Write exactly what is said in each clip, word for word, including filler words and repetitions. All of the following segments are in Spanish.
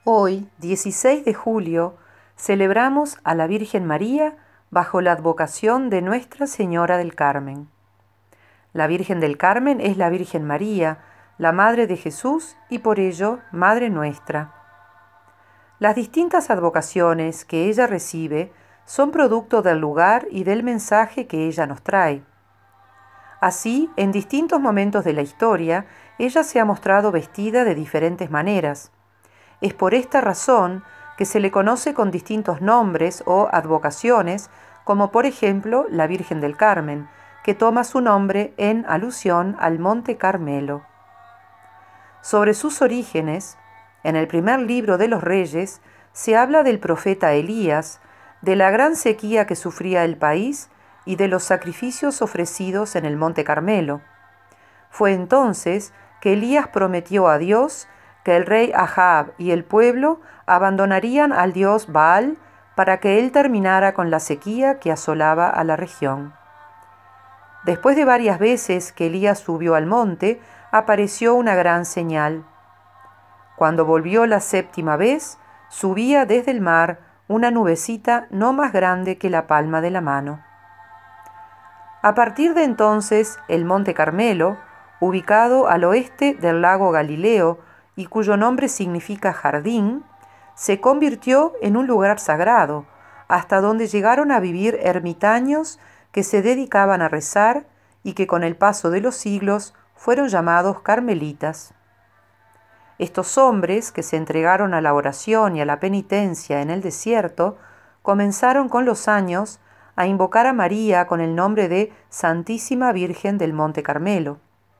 Hoy, dieciséis de julio, celebramos a la Virgen María bajo la advocación de Nuestra Señora del Carmen. La Virgen del Carmen es la Virgen María, la Madre de Jesús y por ello Madre nuestra. Las distintas advocaciones que ella recibe son producto del lugar y del mensaje que ella nos trae. Así, en distintos momentos de la historia, ella se ha mostrado vestida de diferentes maneras. Es por esta razón que se le conoce con distintos nombres o advocaciones, como por ejemplo la Virgen del Carmen, que toma su nombre en alusión al Monte Carmelo. Sobre sus orígenes, en el primer libro de los Reyes, se habla del profeta Elías, de la gran sequía que sufría el país y de los sacrificios ofrecidos en el Monte Carmelo. Fue entonces que Elías prometió a Dios que el rey Ahab y el pueblo abandonarían al dios Baal para que él terminara con la sequía que asolaba a la región. Después de varias veces que Elías subió al monte, apareció una gran señal. Cuando volvió la séptima vez, subía desde el mar una nubecita no más grande que la palma de la mano. A partir de entonces, el Monte Carmelo, ubicado al oeste del lago Galileo y cuyo nombre significa jardín, se convirtió en un lugar sagrado, hasta donde llegaron a vivir ermitaños que se dedicaban a rezar y que con el paso de los siglos fueron llamados carmelitas. Estos hombres, que se entregaron a la oración y a la penitencia en el desierto, comenzaron con los años a invocar a María con el nombre de Santísima Virgen del Monte Carmelo.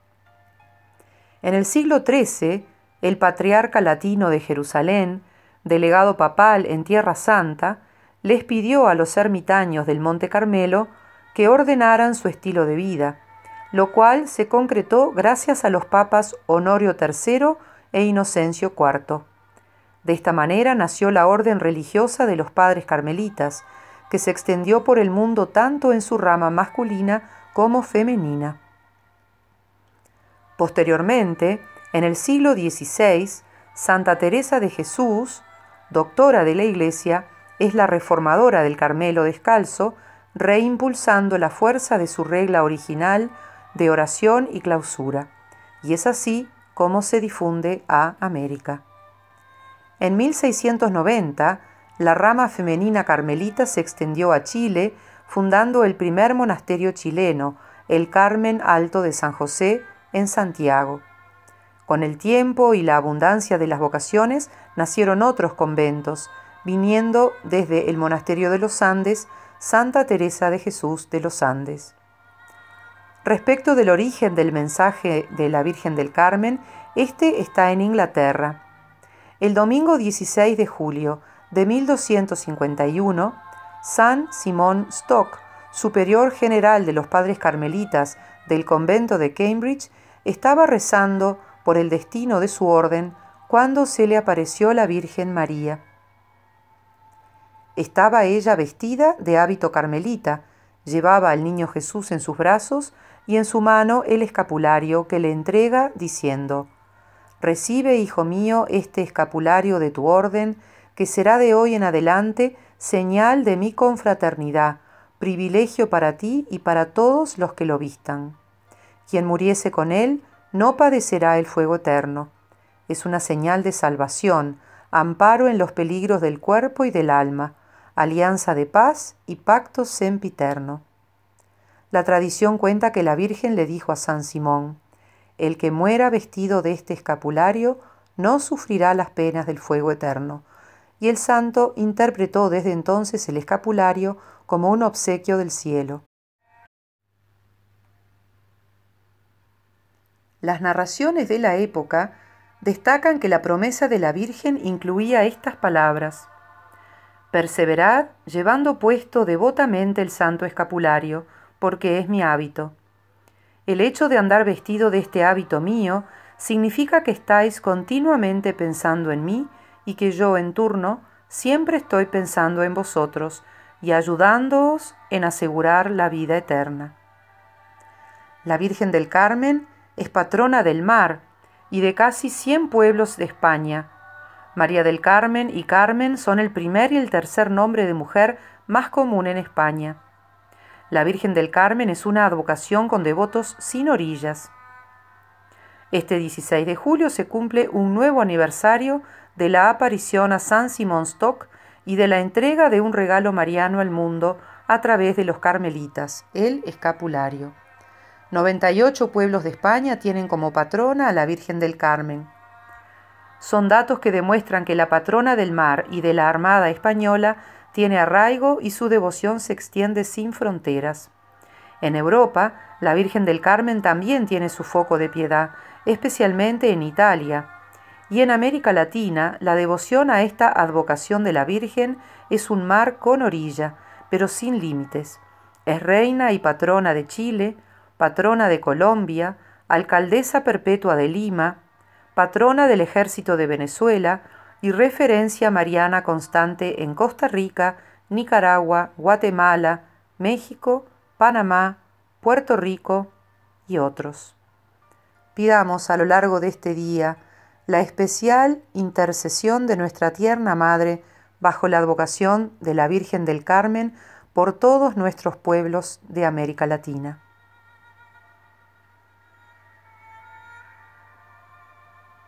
En el siglo trece, el patriarca latino de Jerusalén, delegado papal en Tierra Santa, les pidió a los ermitaños del Monte Carmelo que ordenaran su estilo de vida, lo cual se concretó gracias a los papas Honorio tercero e Inocencio cuarto. De esta manera nació la orden religiosa de los padres carmelitas, que se extendió por el mundo tanto en su rama masculina como femenina. Posteriormente, en el siglo dieciséis, Santa Teresa de Jesús, doctora de la Iglesia, es la reformadora del Carmelo descalzo, reimpulsando la fuerza de su regla original de oración y clausura, y es así como se difunde a América. En mil seiscientos noventa, la rama femenina carmelita se extendió a Chile, fundando el primer monasterio chileno, el Carmen Alto de San José, en Santiago. Con el tiempo y la abundancia de las vocaciones, nacieron otros conventos, viniendo desde el monasterio de los Andes, Santa Teresa de Jesús de los Andes. Respecto del origen del mensaje de la Virgen del Carmen, este está en Inglaterra. El domingo dieciséis de julio de mil doscientos cincuenta y uno, San Simón Stock, superior general de los padres carmelitas del convento de Cambridge, estaba rezando por el destino de su orden cuando se le apareció la Virgen María. Estaba ella vestida de hábito carmelita, llevaba al niño Jesús en sus brazos y en su mano el escapulario que le entrega diciendo: «Recibe, hijo mío, este escapulario de tu orden, que será de hoy en adelante señal de mi confraternidad, privilegio para ti y para todos los que lo vistan. Quien muriese con él no padecerá el fuego eterno. Es una señal de salvación, amparo en los peligros del cuerpo y del alma, alianza de paz y pacto sempiterno». La tradición cuenta que la Virgen le dijo a San Simón: «El que muera vestido de este escapulario no sufrirá las penas del fuego eterno», y el santo interpretó desde entonces el escapulario como un obsequio del cielo. Las narraciones de la época destacan que la promesa de la Virgen incluía estas palabras: «Perseverad llevando puesto devotamente el santo escapulario, porque es mi hábito». El hecho de andar vestido de este hábito mío significa que estáis continuamente pensando en mí y que yo, en turno, siempre estoy pensando en vosotros y ayudándoos en asegurar la vida eterna. La Virgen del Carmen es patrona del mar y de casi cien pueblos de España. María del Carmen y Carmen son el primer y el tercer nombre de mujer más común en España. La Virgen del Carmen es una advocación con devotos sin orillas. Este dieciséis de julio se cumple un nuevo aniversario de la aparición a San Simón Stock y de la entrega de un regalo mariano al mundo a través de los carmelitas, el escapulario. noventa y ocho pueblos de España tienen como patrona a la Virgen del Carmen. Son datos que demuestran que la patrona del mar y de la Armada española tiene arraigo y su devoción se extiende sin fronteras. En Europa, la Virgen del Carmen también tiene su foco de piedad, especialmente en Italia. Y en América Latina, la devoción a esta advocación de la Virgen es un mar con orilla, pero sin límites. Es reina y patrona de Chile, patrona de Colombia, alcaldesa perpetua de Lima, patrona del Ejército de Venezuela y referencia mariana constante en Costa Rica, Nicaragua, Guatemala, México, Panamá, Puerto Rico y otros. Pidamos a lo largo de este día la especial intercesión de nuestra tierna Madre bajo la advocación de la Virgen del Carmen por todos nuestros pueblos de América Latina.